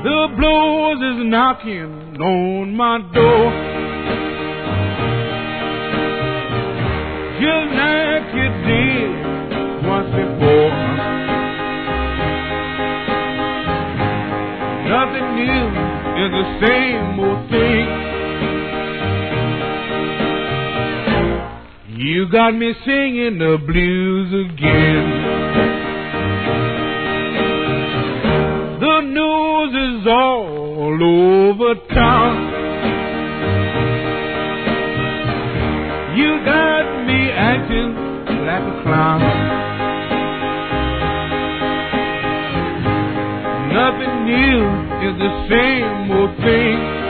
The blues is knocking on my door, just like you did once before. Nothing new is the same old thing. You got me singing the blues again. The news is all over town. You got me acting like a clown. Nothing new is the same old thing.